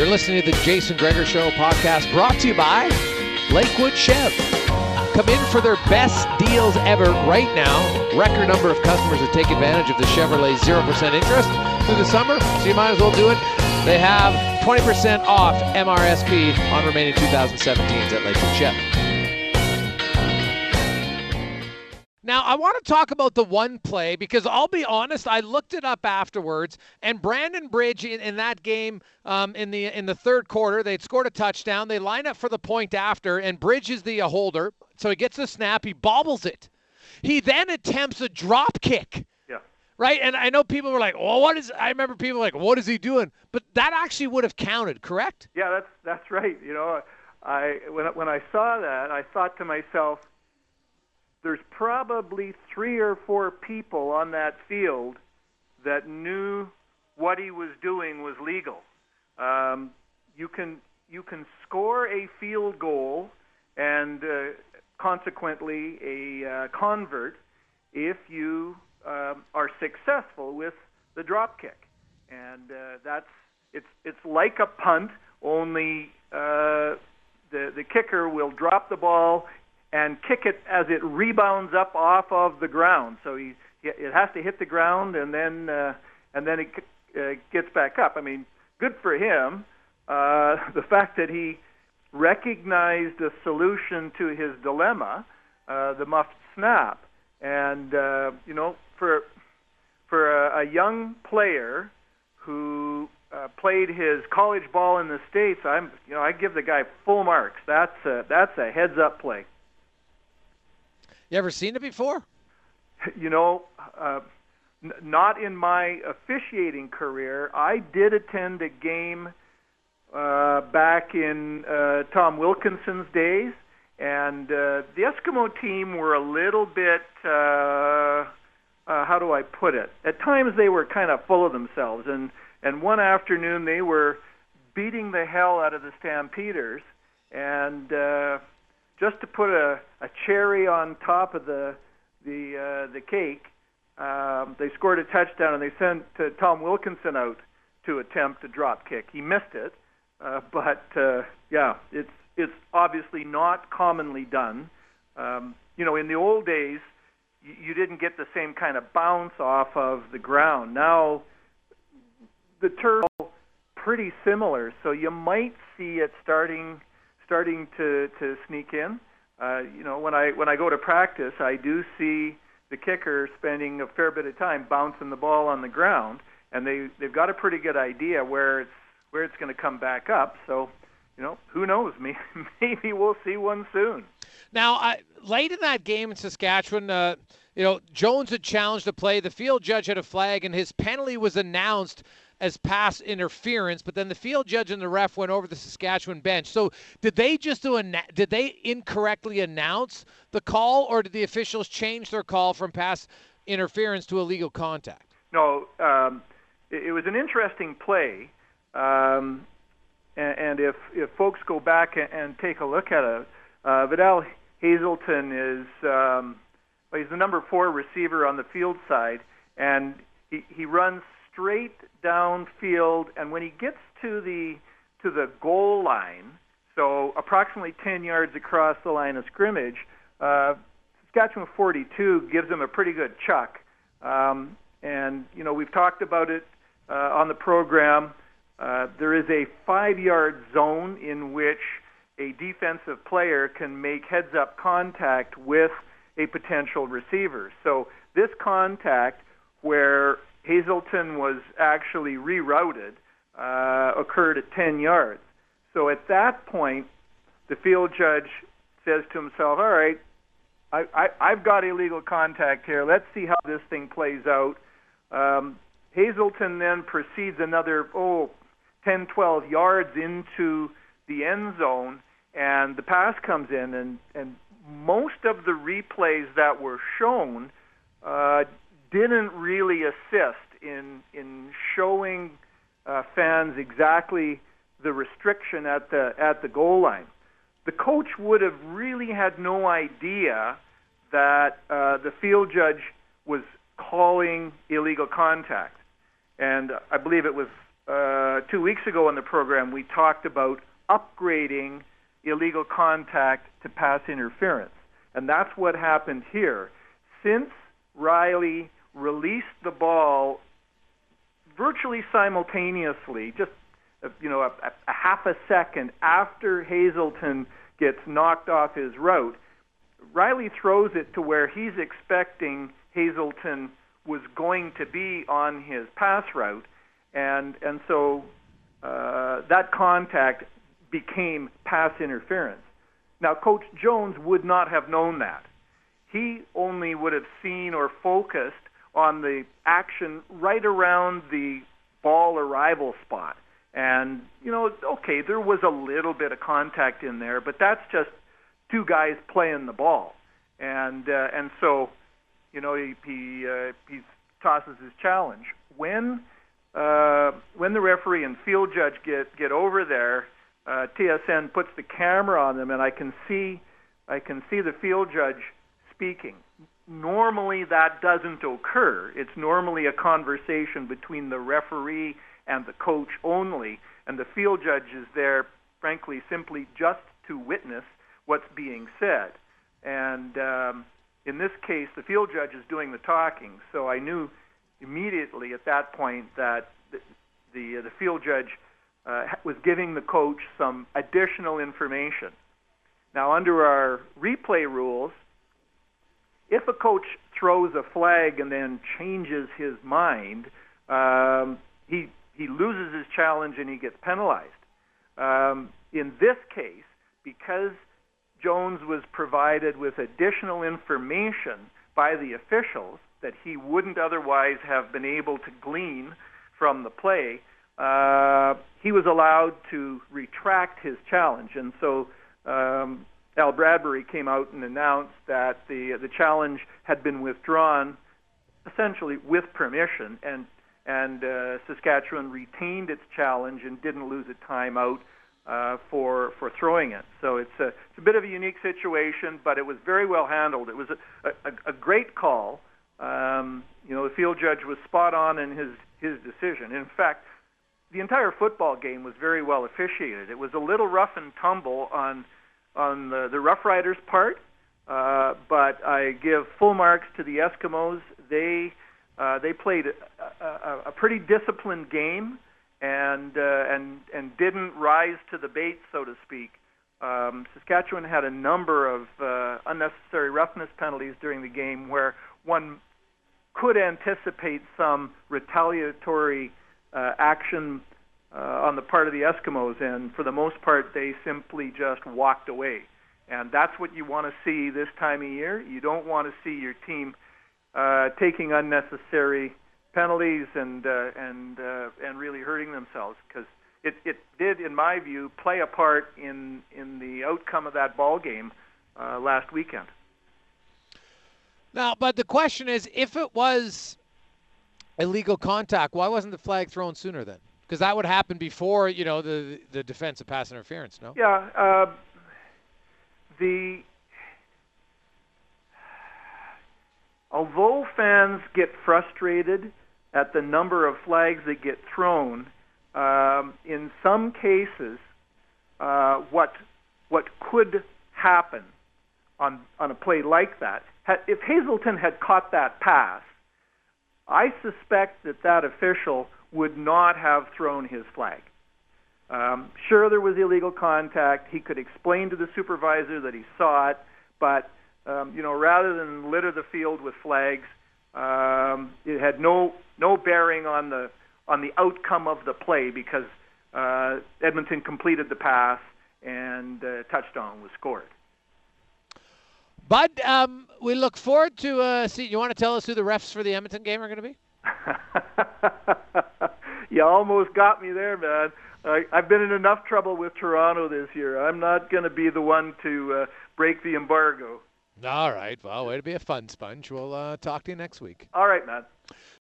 You're listening to the Jason Gregor Show podcast, brought to you by Lakewood Chev. Come in for their best deals ever right now. Record number of customers that take advantage of the Chevrolet 0% interest through the summer, so you might as well do it. They have 20% off MRSP on remaining 2017s at Lakewood Chev. Now, I want to talk about the one play because I'll be honest, I looked it up afterwards, and Brandon Bridge in that game in the third quarter, they'd scored a touchdown. They line up for the point after, and Bridge is the holder, so he gets the snap. He bobbles it. He then attempts a drop kick. Yeah. Right? And I know people were like, well, I remember people were like, what is he doing? But that actually would have counted, correct? Yeah, that's right. You know, when I saw that, I thought to myself, there's probably 3 or 4 people on that field that knew what he was doing was legal. You can score a field goal and consequently a convert if you are successful with the drop kick, and it's like a punt, only the kicker will drop the ball and kick it as it rebounds up off of the ground. So it has to hit the ground, and then it gets back up. I mean, good for him. The fact that he recognized a solution to his dilemma, the muffed snap, and for a young player who played his college ball in the States, I give the guy full marks. That's a heads up play. You ever seen it before? You know, not in my officiating career. I did attend a game back in Tom Wilkinson's days, and the Eskimo team were a little bit, how do I put it? At times they were kind of full of themselves, and one afternoon they were beating the hell out of the Stampeders, and just to put a cherry on top of the cake, they scored a touchdown, and they sent Tom Wilkinson out to attempt a drop kick. He missed it, but it's obviously not commonly done. In the old days, you didn't get the same kind of bounce off of the ground. Now, the turf is pretty similar, so you might see it starting to sneak in. When I go to practice, I do see the kicker spending a fair bit of time bouncing the ball on the ground, and they've got a pretty good idea where it's going to come back up. So, who knows? Maybe we'll see one soon. Now, late in that game in Saskatchewan, Jones had challenged the play. The field judge had a flag, and his penalty was announced as pass interference, but then the field judge and the ref went over the Saskatchewan bench. So did they incorrectly announce the call, or did the officials change their call from pass interference to illegal contact? No, it was an interesting play, and if folks go back and take a look at it, Vidal Hazelton is he's the number 4 receiver on the field side, and he runs straight downfield, and when he gets to the goal line, so approximately 10 yards across the line of scrimmage, Saskatchewan 42 gives him a pretty good chuck. And we've talked about it on the program. There is a 5-yard zone in which a defensive player can make heads-up contact with a potential receiver. So this contact, where Hazelton was actually rerouted, occurred at 10 yards. So at that point, the field judge says to himself, all right, I've got illegal contact here. Let's see how this thing plays out. Hazelton then proceeds another 10, 12 yards into the end zone, and the pass comes in, and most of the replays that were shown didn't really assist in showing fans exactly the restriction at the goal line. The coach would have really had no idea that the field judge was calling illegal contact, and I believe it was 2 weeks ago on the program, we talked about upgrading illegal contact to pass interference. And that's what happened here. Since Riley released the ball virtually simultaneously, just a half a second after Hazelton gets knocked off his route, Riley throws it to where he's expecting Hazelton was going to be on his pass route, and so that contact became pass interference. Now, Coach Jones would not have known that. He only would have seen or focused on the action right around the ball arrival spot. And, okay, there was a little bit of contact in there, but that's just two guys playing the ball. And so, he tosses his challenge. When the referee and field judge get over there, TSN puts the camera on them, and I can see the field judge speaking. Normally that doesn't occur. It's normally a conversation between the referee and the coach only, and the field judge is there, frankly, simply just to witness what's being said. And in this case, the field judge is doing the talking, so I knew immediately at that point that the field judge was giving the coach some additional information. Now, under our replay rules, if a coach throws a flag and then changes his mind, he loses his challenge and he gets penalized. In this case, because Jones was provided with additional information by the officials that he wouldn't otherwise have been able to glean from the play, he was allowed to retract his challenge. And so Al Bradbury came out and announced that the challenge had been withdrawn essentially with permission, and Saskatchewan retained its challenge and didn't lose a timeout for throwing it. So it's a bit of a unique situation, but it was very well handled. It was a great call. The field judge was spot on in his decision. In fact, the entire football game was very well officiated. It was a little rough and tumble on the Rough Riders' part, but I give full marks to the Eskimos. They played a pretty disciplined game and didn't rise to the bait, so to speak. Saskatchewan had a number of unnecessary roughness penalties during the game where one could anticipate some retaliatory action on the part of the Eskimos, and for the most part, they simply just walked away. And that's what you want to see this time of year. You don't want to see your team taking unnecessary penalties and really hurting themselves, because it did, in my view, play a part in the outcome of that ball game last weekend. Now, but the question is, if it was illegal contact, why wasn't the flag thrown sooner then? Because that would happen before, the defensive pass interference, no? Yeah. Although fans get frustrated at the number of flags that get thrown, in some cases, what could happen on a play like that, if Hazelton had caught that pass, I suspect that official would not have thrown his flag. Sure, there was illegal contact. He could explain to the supervisor that he saw it, but rather than litter the field with flags, it had no bearing on the outcome of the play, because Edmonton completed the pass and a touchdown was scored. Bud, we look forward to see. You want to tell us who the refs for the Edmonton game are going to be? You almost got me there, man. I've been in enough trouble with Toronto this year. I'm not going to be the one to break the embargo. All right. Well, way to be a fun sponge. We'll talk to you next week. All right, man.